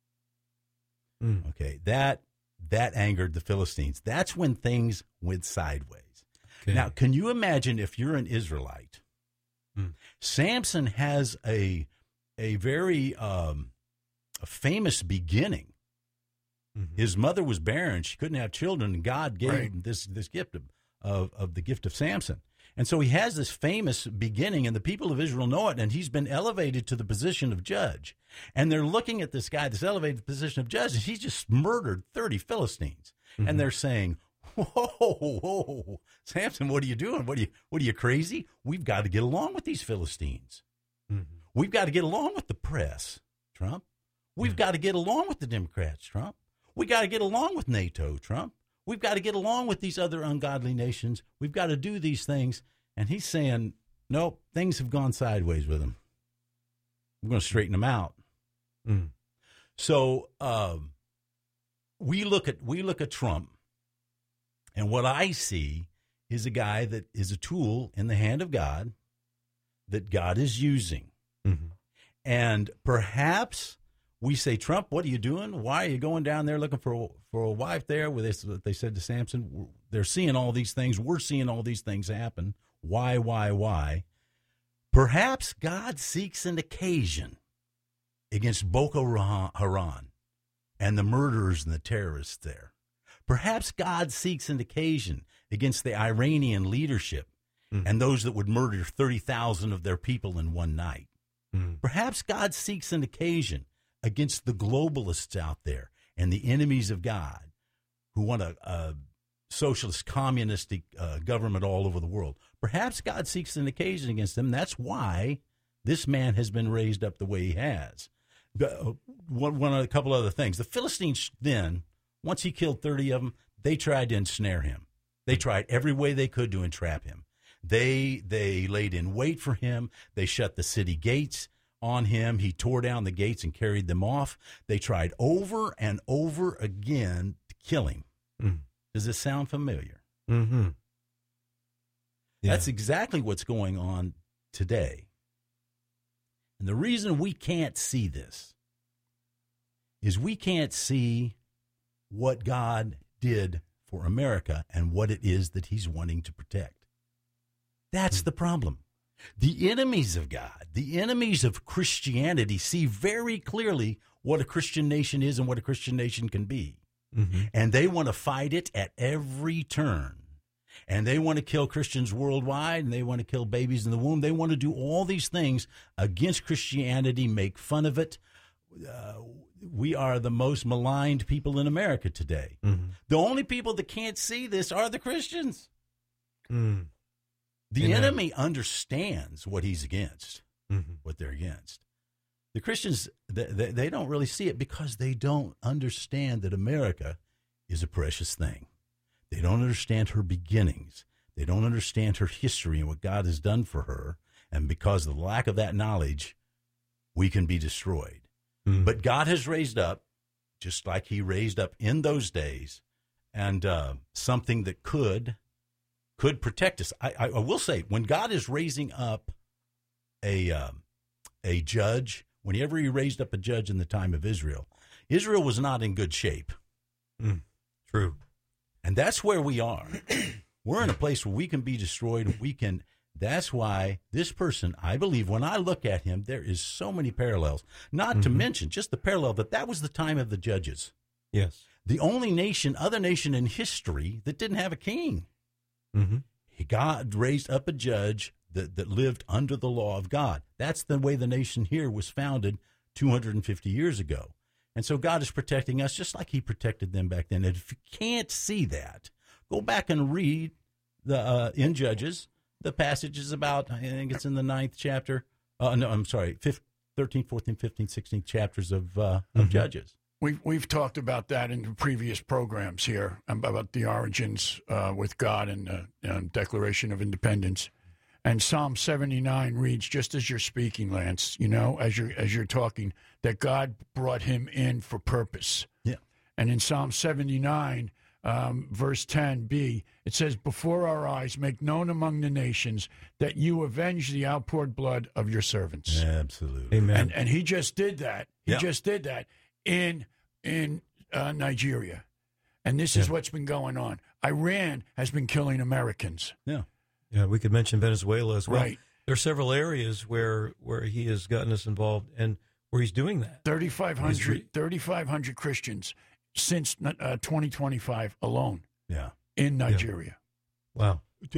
Okay, that angered the Philistines. That's when things went sideways. Okay. Now, can you imagine if you're an Israelite? Samson has a very a famous beginning. His mother was barren; she couldn't have children, and God gave him this gift of the gift of Samson. And so he has this famous beginning, and the people of Israel know it, and he's been elevated to the position of judge. And they're looking at this guy, this elevated position of judge, and he's just murdered 30 Philistines. And they're saying, whoa, Samson, what are you doing? What are you crazy? We've got to get along with these Philistines. We've got to get along with the press, Trump. We've got to get along with the Democrats, Trump. We got to get along with NATO, Trump. We've got to get along with these other ungodly nations. We've got to do these things. And he's saying, nope, things have gone sideways with him. We're going to straighten them out. So we look at Trump, and what I see is a guy that is a tool in the hand of God that God is using. And perhaps we say, Trump, what are you doing? Why are you going down there looking for a wife there? Where they said to Samson, they're seeing all these things. We're seeing all these things happen. Why? Perhaps God seeks an occasion against Boko Haram and the murderers and the terrorists there. Perhaps God seeks an occasion against the Iranian leadership and those that would murder 30,000 of their people in one night. Perhaps God seeks an occasion against the globalists out there and the enemies of God who want a socialist, communistic government all over the world. Perhaps God seeks an occasion against them. That's why this man has been raised up the way he has. A couple other things. The Philistines then, once he killed 30 of them, They tried to ensnare him. They tried every way they could to entrap him. They laid in wait for him. They shut the city gates on him. He tore down the gates and carried them off. They tried over and over again to kill him. Mm. Does this sound familiar? Mm-hmm. Yeah. That's exactly what's going on today. And the reason we can't see this is we can't see what God did for America and what it is that he's wanting to protect. That's the problem. The enemies of God, the enemies of Christianity, see very clearly what a Christian nation is and what a Christian nation can be. Mm-hmm. And they want to fight it at every turn. And they want to kill Christians worldwide, and they want to kill babies in the womb. They want to do all these things against Christianity, make fun of it. We are the most maligned people in America today. Mm-hmm. The only people that can't see this are the Christians. Mm. The enemy understands what he's against, Mm-hmm. what they're against. The Christians, they don't really see it because they don't understand that America is a precious thing. They don't understand her beginnings. They don't understand her history and what God has done for her. And because of the lack of that knowledge, we can be destroyed. Mm. But God has raised up, just like he raised up in those days, and something that could protect us. I will say, when God is raising up a judge, whenever he raised up a judge in the time of Israel, Israel was not in good shape. Mm. True. And that's where we are. We're in a place where we can be destroyed. That's why this person, I believe, when I look at him, there is so many parallels. Not to mention just the parallel that was the time of the judges. Yes. The only other nation in history that didn't have a king. Mm-hmm. God raised up a judge that lived under the law of God. That's the way the nation here was founded 250 years ago. And so God is protecting us just like he protected them back then. And if you can't see that, go back and read in Judges, the passages about, I think it's in the 9th chapter. 13, 14, 15, 16 chapters of Judges. We've talked about that in previous programs here, about the origins with God and the Declaration of Independence. And Psalm 79 reads, just as you're speaking, Lance, as you're talking, that God brought him in for purpose. Yeah. And in Psalm 79, verse 10b, it says, before our eyes make known among the nations that you avenge the outpoured blood of your servants. Absolutely. Amen. And he just did that. He just did that in Nigeria. And this is what's been going on. Iran has been killing Americans. Yeah. Yeah, we could mention Venezuela as well. Right. There are several areas where he has gotten us involved and where he's doing that. 3,500 Christians since 2025 alone. Yeah. In Nigeria. Wow.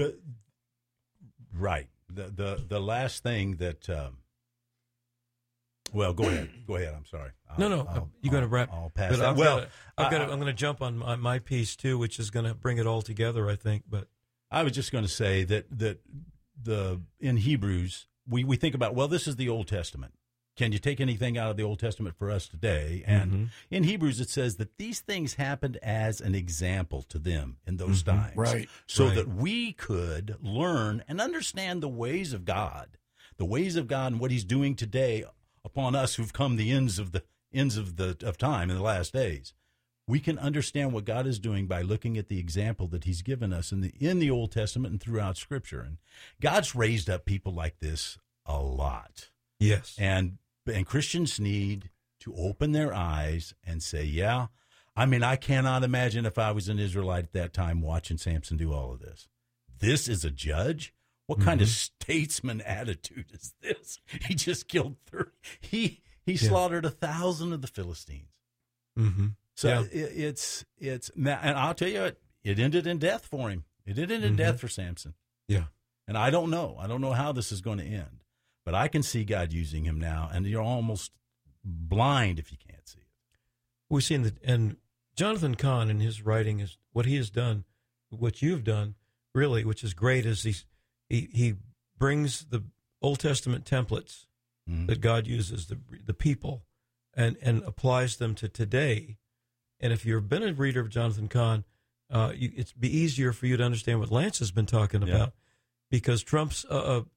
Right. The last thing that well, go ahead. I'm sorry. You got to wrap. I'll pass but that. I'm going to jump on my piece too, which is going to bring it all together, I think. But I was just going to say that in Hebrews we think about, well, this is the Old Testament. Can you take anything out of the Old Testament for us today? And in Hebrews it says that these things happened as an example to them in those times, right? So that we could learn and understand the ways of God and what He's doing today upon us who've come the ends of time in the last days. We can understand what God is doing by looking at the example that He's given us in the Old Testament and throughout Scripture. And God's raised up people like this a lot. yes, And Christians need to open their eyes and say, yeah, I cannot imagine if I was an Israelite at that time watching Samson do all of this. This is a judge? What kind of statesman attitude is this? He just killed 30. He slaughtered 1,000 of the Philistines. Mm-hmm. So it's and I'll tell you, it ended in death for him. It ended in death for Samson. Yeah. And I don't know how this is going to end, but I can see God using him now, and you're almost blind if you can't see it. We've seen that, and Jonathan Cahn in his writing is what he has done, what you've done, really, which is great, is he brings the Old Testament templates that God uses, the people, and applies them to today. And if you've been a reader of Jonathan Cahn, It's be easier for you to understand what Lance has been talking about, because Trump is a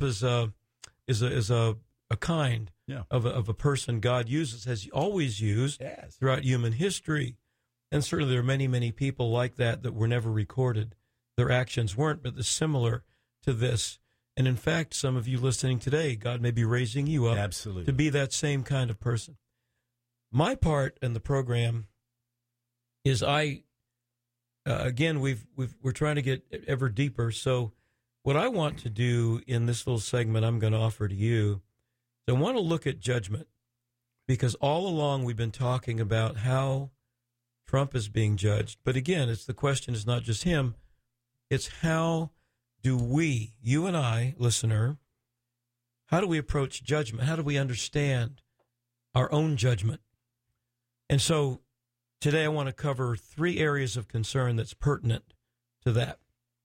kind of a person God uses, has always used throughout human history, and certainly there are many people like that were never recorded. Their actions weren't, but they're similar to this. And in fact, some of you listening today, God may be raising you up to be that same kind of person. My part in the program is again, we're trying to get ever deeper. So what I want to do in this little segment I'm going to offer to you, I want to look at judgment, because all along we've been talking about how Trump is being judged. But again, the question is not just him. It's how do we, you and I, listener, how do we approach judgment? How do we understand our own judgment? And so today I want to cover 3 areas of concern that's pertinent to that.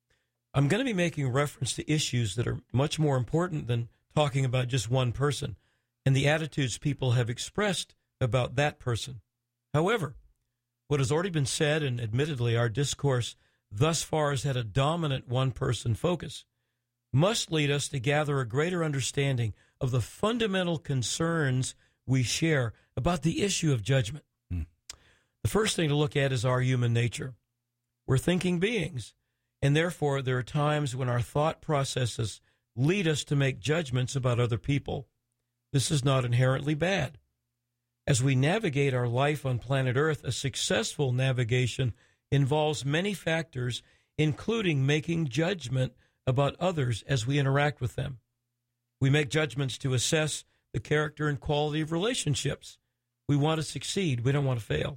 I'm going to be making reference to issues that are much more important than talking about just one person and the attitudes people have expressed about that person. However, what has already been said, and admittedly our discourse thus far has had a dominant one-person focus, must lead us to gather a greater understanding of the fundamental concerns we share about the issue of judgment. The first thing to look at is our human nature. We're thinking beings, and therefore there are times when our thought processes lead us to make judgments about other people. This is not inherently bad. As we navigate our life on planet Earth, a successful navigation involves many factors, including making judgment about others as we interact with them. We make judgments to assess the character and quality of relationships. We want to succeed. We don't want to fail.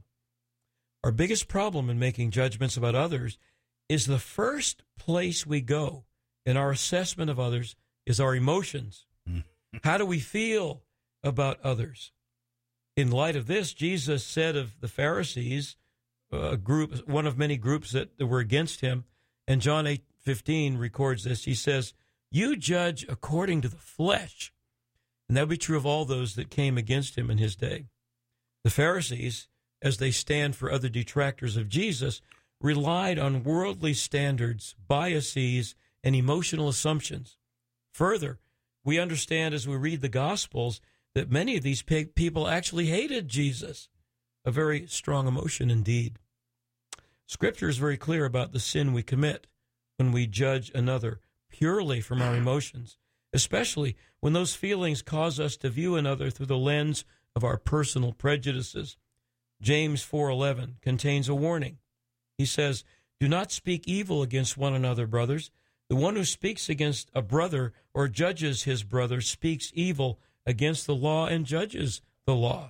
Our biggest problem in making judgments about others is the first place we go in our assessment of others is our emotions. How do we feel about others? In light of this, Jesus said of the Pharisees, a group, one of many groups that were against him, and John 8:15 records this. He says, "You judge according to the flesh." And that would be true of all those that came against him in his day. The Pharisees, as they stand for other detractors of Jesus, relied on worldly standards, biases, and emotional assumptions. Further, we understand as we read the Gospels that many of these people actually hated Jesus, a very strong emotion indeed. Scripture is very clear about the sin we commit when we judge another purely from our emotions, especially when those feelings cause us to view another through the lens of our personal prejudices. James 4:11 contains a warning. He says, "Do not speak evil against one another, brothers. The one who speaks against a brother or judges his brother speaks evil against the law and judges the law."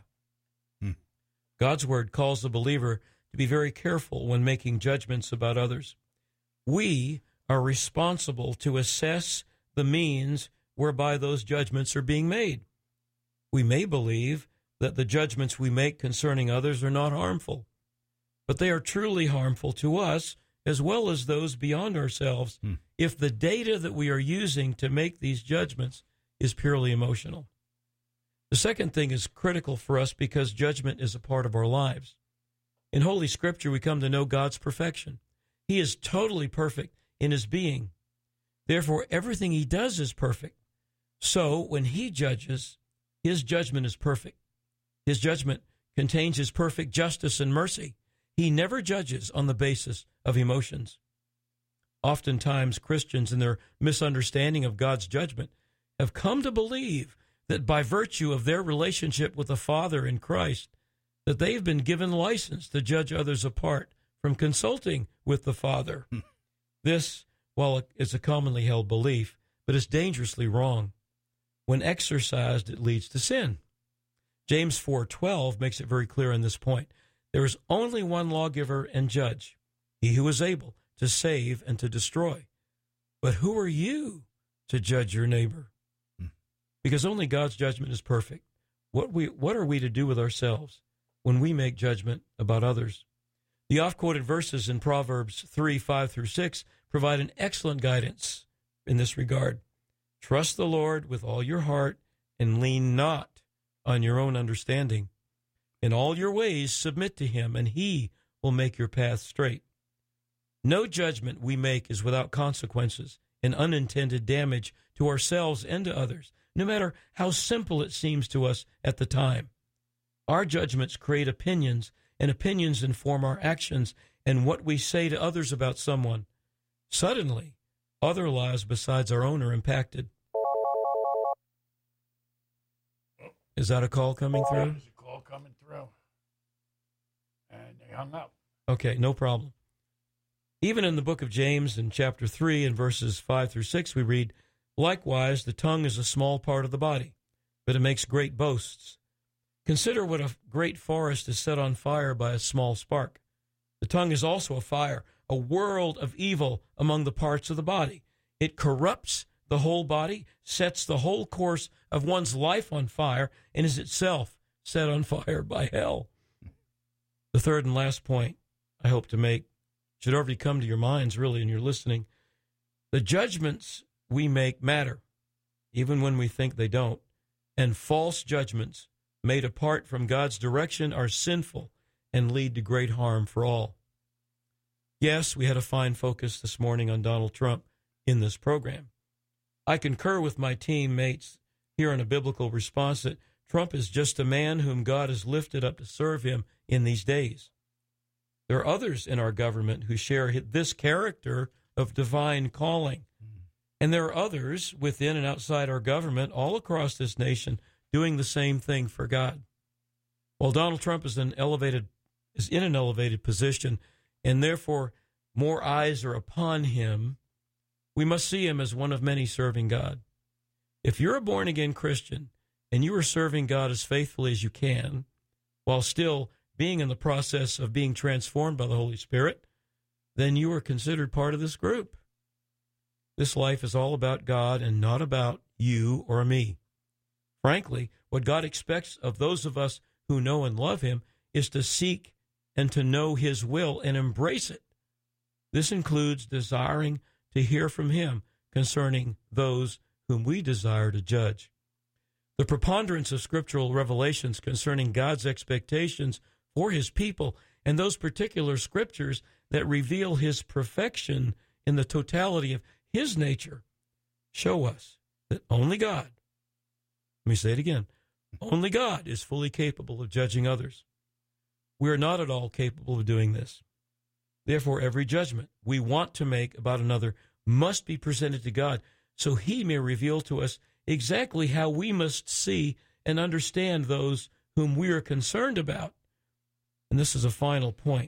God's word calls the believer to be very careful when making judgments about others. We are responsible to assess the means whereby those judgments are being made. We may believe that the judgments we make concerning others are not harmful, but they are truly harmful to us as well as those beyond ourselves if the data that we are using to make these judgments is purely emotional. The second thing is critical for us because judgment is a part of our lives. In Holy Scripture, we come to know God's perfection. He is totally perfect in his being. Therefore, everything he does is perfect. So, when he judges, his judgment is perfect. His judgment contains his perfect justice and mercy. He never judges on the basis of emotions. Oftentimes, Christians, in their misunderstanding of God's judgment, have come to believe that by virtue of their relationship with the Father in Christ, that they've been given license to judge others apart from consulting with the Father. This, while it's a commonly held belief, but it's dangerously wrong. When exercised, it leads to sin. James 4:12 makes it very clear on this point. There is only one lawgiver and judge, he who is able to save and to destroy. But who are you to judge your neighbor? Because only God's judgment is perfect. What are we to do with ourselves when we make judgment about others? The oft-quoted verses in Proverbs 3:5-6 provide an excellent guidance in this regard. Trust the Lord with all your heart and lean not on your own understanding. In all your ways submit to him, and he will make your path straight. No judgment we make is without consequences and unintended damage to ourselves and to others, no matter how simple it seems to us at the time. Our judgments create opinions, and opinions inform our actions and what we say to others about someone. Suddenly, other lives besides our own are impacted. Is that a call coming through? There's a call coming through. And they hung up. Okay, no problem. Even in the book of James, in chapter 3, and verses 5 through 6, we read, "Likewise, the tongue is a small part of the body, but it makes great boasts. Consider what a great forest is set on fire by a small spark. The tongue is also a fire, a world of evil among the parts of the body. It corrupts the whole body, sets the whole course of one's life on fire, and is itself set on fire by hell." The third and last point I hope to make should already come to your minds, really, and you're listening. The judgments we make matter, even when we think they don't, and false judgments made apart from God's direction are sinful and lead to great harm for all. Yes, we had a fine focus this morning on Donald Trump in this program. I concur with my teammates here in a biblical response that Trump is just a man whom God has lifted up to serve him in these days. There are others in our government who share this character of divine calling. And there are others within and outside our government all across this nation doing the same thing for God. While Donald Trump is in an elevated position, and therefore more eyes are upon him, we must see him as one of many serving God. If you're a born-again Christian and you are serving God as faithfully as you can, while still being in the process of being transformed by the Holy Spirit, then you are considered part of this group. This life is all about God and not about you or me. Frankly, what God expects of those of us who know and love him is to seek and to know his will and embrace it. This includes desiring to hear from him concerning those whom we desire to judge. The preponderance of scriptural revelations concerning God's expectations for his people and those particular scriptures that reveal his perfection in the totality of his nature show us that only God, let me say it again, only God is fully capable of judging others. We are not at all capable of doing this. Therefore, every judgment we want to make about another must be presented to God so he may reveal to us exactly how we must see and understand those whom we are concerned about. And this is a final point.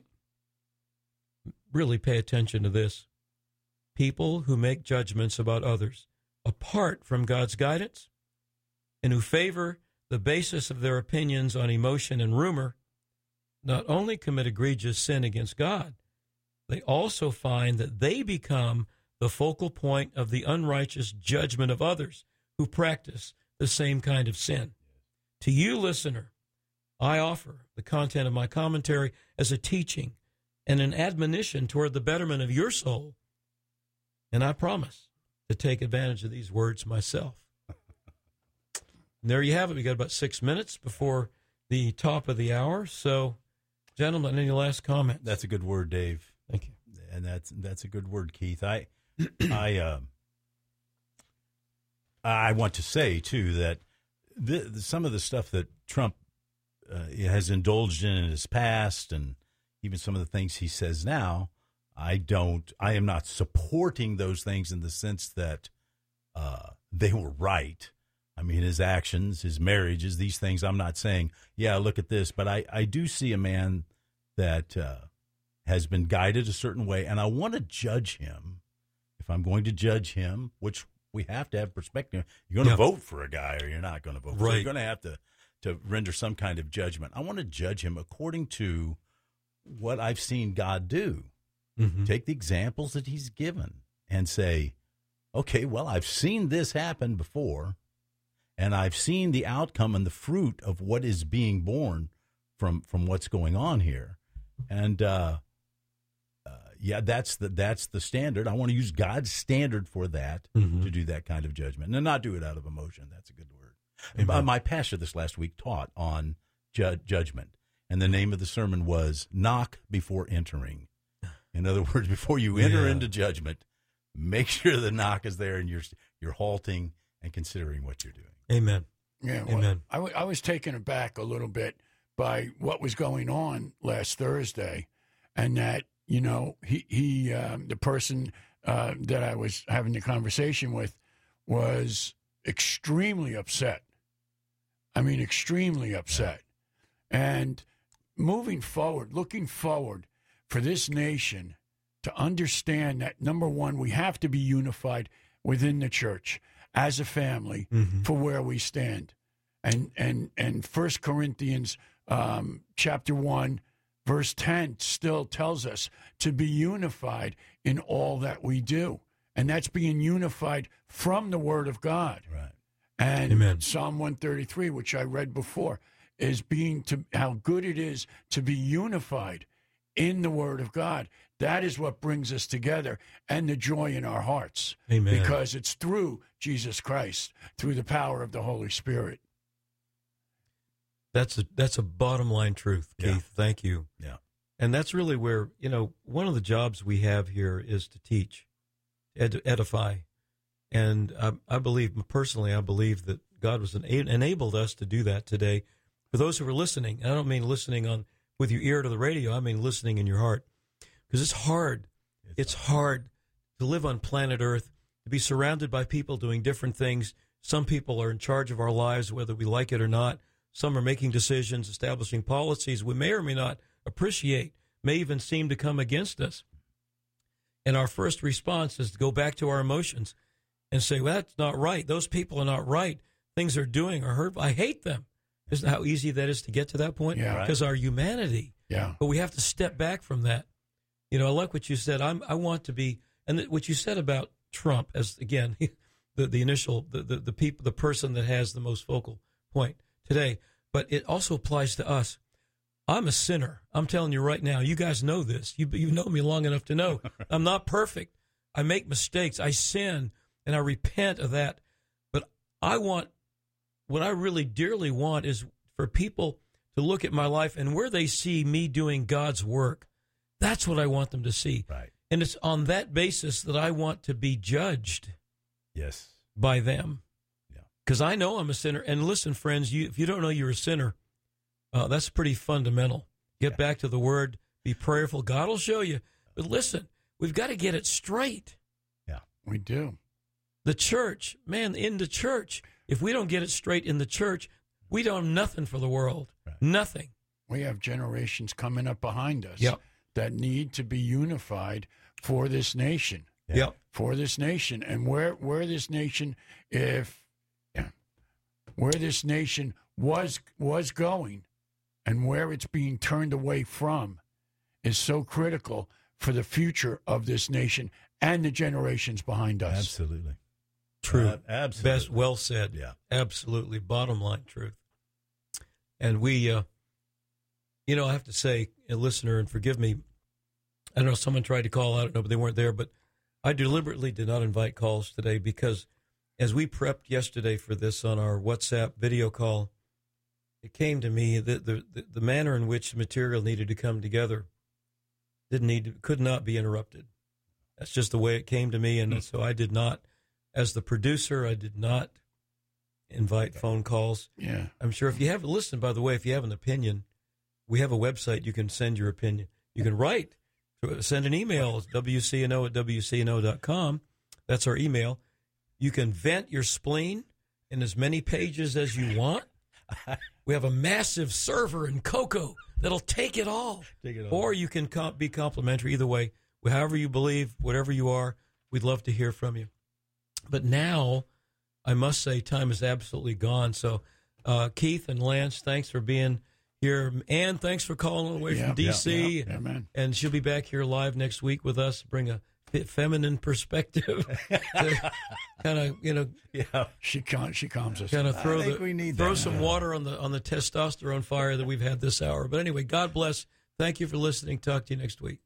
Really pay attention to this. People who make judgments about others apart from God's guidance and who favor the basis of their opinions on emotion and rumor not only commit egregious sin against God, they also find that they become the focal point of the unrighteous judgment of others who practice the same kind of sin. To you, listener, I offer the content of my commentary as a teaching and an admonition toward the betterment of your soul, and I promise to take advantage of these words myself. And there you have it. We got about 6 minutes before the top of the hour. So, gentlemen, any last comments? That's a good word, Dave. Thank you. And that's a good word, Keith. I want to say too that some of the stuff that Trump has indulged in his past, and even some of the things he says now, I am not supporting those things in the sense that they were right. I mean, his actions, his marriages, these things, I'm not saying, yeah, look at this, but I do see a man that has been guided a certain way, and I want to judge him. If I'm going to judge him, which we have to have perspective, you're going to vote for a guy or you're not going to vote. Right. So you're going to have to render some kind of judgment. I want to judge him according to what I've seen God do. Mm-hmm. Take the examples that he's given and say, okay, well, I've seen this happen before, and I've seen the outcome and the fruit of what is being born from what's going on here. And yeah, that's the standard. I want to use God's standard for that, to do that kind of judgment and not do it out of emotion. That's a good word. My pastor this last week taught on judgment, and the name of the sermon was "Knock Before Entering." In other words, before you enter into judgment, make sure the knock is there and you're halting and considering what you're doing. Amen. Yeah, well, Amen. I was taken aback a little bit by what was going on last Thursday, and that, you know, he the person that I was having the conversation with was extremely upset. I mean, extremely upset. And moving forward, looking forward for this nation to understand that, number one, we have to be unified within the church as a family for where we stand. And 1 Corinthians chapter 1, verse 10 still tells us to be unified in all that we do. And that's being unified from the Word of God. Right. And Amen. Psalm 133, which I read before, is how good it is to be unified in the Word of God. That is what brings us together and the joy in our hearts. Amen. Because it's through Jesus Christ, through the power of the Holy Spirit. That's a bottom line truth, Keith. Yeah. Thank you. Yeah. And that's really where, you know, one of the jobs we have here is to teach, edify. And I believe that God was enabled us to do that today. For those who are listening, and I don't mean listening with your ear to the radio, I mean listening in your heart. Because it's hard. It's hard to live on planet Earth, to be surrounded by people doing different things. Some people are in charge of our lives, whether we like it or not. Some are making decisions, establishing policies we may or may not appreciate, may even seem to come against us. And our first response is to go back to our emotions and say, well, that's not right. Those people are not right. Things they're doing are hurtful. I hate them. Isn't how easy that is to get to that point? Yeah. Because our humanity. Yeah. But we have to step back from that. You know, I like what you said. I want to be, and what you said about Trump as, again, the initial, the people, the person that has the most focal point today. But it also applies to us. I'm a sinner. I'm telling you right now. You guys know this. You know me long enough to know I'm not perfect. I make mistakes. I sin, and I repent of that. But what I really dearly want is for people to look at my life and where they see me doing God's work. That's what I want them to see. Right. And it's on that basis that I want to be judged Yes. by them. Yeah. Because I know I'm a sinner. And listen, friends, if you don't know you're a sinner, that's pretty fundamental. Get back to the Word. Be prayerful. God will show you. But listen, we've got to get it straight. Yeah. We do. The church, man, in the church, if we don't get it straight in the church, we don't have nothing for the world. Right. Nothing. We have generations coming up behind us Yep. that need to be unified for this nation. Yeah. Yep. For this nation. And where this nation, where this nation was going and where it's being turned away from is so critical for the future of this nation and the generations behind us. Absolutely. True. Absolutely. Best, well said. Yeah. Absolutely. Bottom line truth. And we, I have to say, a listener, and forgive me, I don't know, someone tried to call, I don't know, but they weren't there, but I deliberately did not invite calls today because as we prepped yesterday for this on our WhatsApp video call, it came to me that the manner in which material needed to come together could not be interrupted. That's just the way it came to me, and so I did not, as the producer, I did not invite phone calls. Yeah. I'm sure if you have, listen, by the way, if you have an opinion, we have a website. You can send your opinion. You can write, send an email, wcno@wcno.com. That's our email. You can vent your spleen in as many pages as you want. We have a massive server in Cocoa that'll take it all. Or you can be complimentary. Either way, however you believe, whatever you are, we'd love to hear from you. But now, I must say, time is absolutely gone. So, Keith and Lance, thanks for being here. Ann, thanks for calling all the way from D.C. Yeah, man. And she'll be back here live next week with us, bring a feminine perspective to kind of, She calms us. kind of we need throw that. some water on the testosterone fire that we've had this hour. But anyway, God bless. Thank you for listening. Talk to you next week.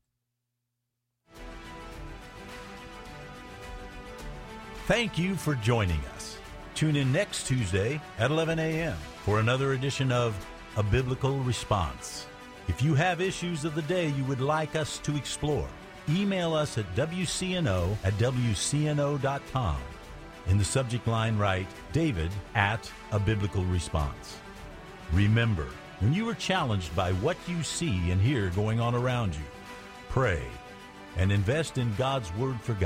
Thank you for joining us. Tune in next Tuesday at 11 a.m. for another edition of A Biblical Response. If you have issues of the day you would like us to explore, email us at WCNO@WCNO.com. In the subject line, write David at A Biblical Response. Remember, when you are challenged by what you see and hear going on around you, pray and invest in God's Word for God.